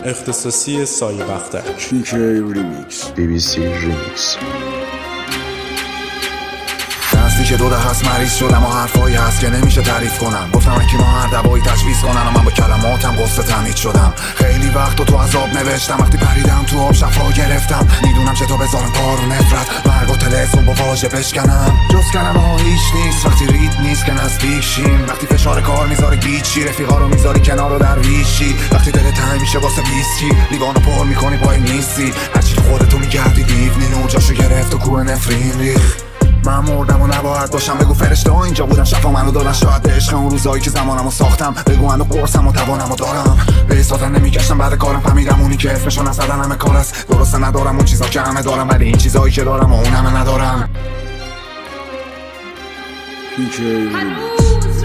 اختصاصی سایه بختک. TK ریمیکس، BBC ریمیکس. نزدیک 2 هست مریض شدم و حرفایی هست که نمیشه تعریف کنم. گفتم اکی ما هر دوایی تجویز کنن و من با کلماتم قصه تمهید شدم. خیلی وقت و تو عذاب نوشتم، وقتی پریدم تو آب شفا گرفتم. میدونم چطور بذارم کار و نفرت مرگ و تلسون با واژه بشکنم. جز کلمه ها هیچ نیست وقتی رید نیست که نزدیک شیم. وقتی فشار کار میذاره گیچی، رفیقا رو میذاری کنار و درویشی. وقتی دلت تنگ میشه واسه ویسکی، لیوانو پر میکنی پای نیستی. هرچی تو خودتو میگردی دیوونی، نور جاشو گرفت و کوه نفرین ریخ. من مردم و نباید باشم، بگو فرشته ها اینجا بودن شفا منو دادن. شاید به عشق اون روزایی که زمانمو ساختم، بگو منو قرصم و توانمو دارم. به احساسم نمیگشتم بعد کارم، فهمیدم اونی که اسمشو نزدن همه کار است. درسته ندارم اون چیزا که همه دارم، ولی این چیزایی که دارم و اون همه ندارم. TK ریمیکس.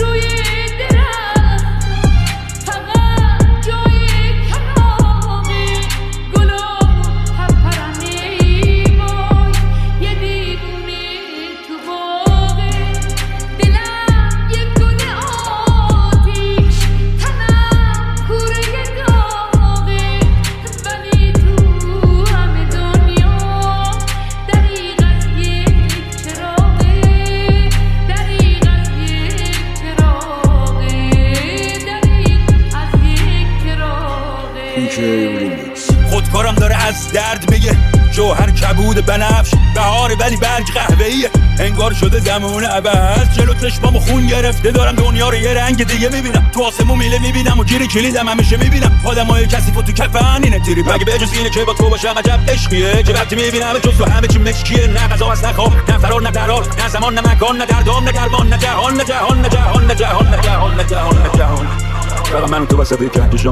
خودکارم داره از درد بگه، جوهر کبود بنفش بهاره ولی برگ قهوه‌ایه. انگار شده زمان عوض، جلو چشمامو خون گرفته، دارم دنیا رو یه رنگ دیگه میبینم. تو آسمون میله میبینم و گیر کلیدم همیشه میبینم. آدمای کثیف تو کفن اینه تیری مگه به جز اینه که با تو باشم عجب عشقیه. که وقتی میبینم جز تو همه چی مشکیه. نه غذا از نه خواب نه فرار نه درار، نه زمان نه مکان نه دردام نه درمان، نه جهان نه جهان نه جهان نه جهان نه جهان نه جهان نه جهان. فقط من تو واسه کهکشان.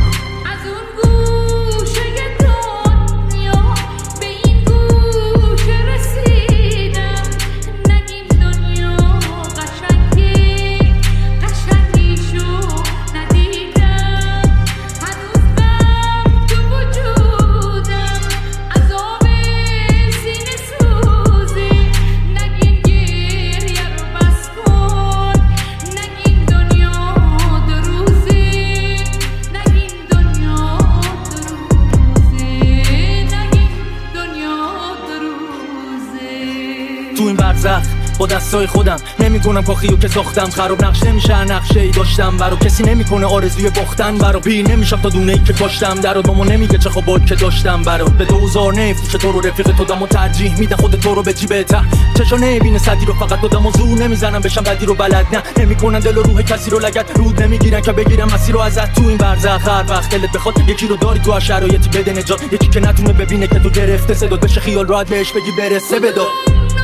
تو این برزخ با دستای خودم نمیکنم کاخیو که ساختم. خراب نقش نمیشه نقشه ای داشتم برا کسی نمیکنه آرزوی باختن برا. پیر نمیشم تا دونه ای که کاشتم درات ماما نمیگه چه خوابات که داشتم برا. به 2000 نفروش تو رو رفیق تو دمو ترجیح میدن خود تو رو به جیبته. چشا نمیبینه صدی رو فقط دادم و زور نمیزنم بشم بدی رو بلد نه. نمیکنن دل و روح کسی رو لگد رود نمیگیرن که بگیرم مسیر رو ازت. تو این برزخ هر وقت دلت بخواد یکی رو داری تو شرایطی بده نجات، یکی که نتونه ببینه که تو گرفته صدات بشه خیال راحت بهش بگی برسه بدا.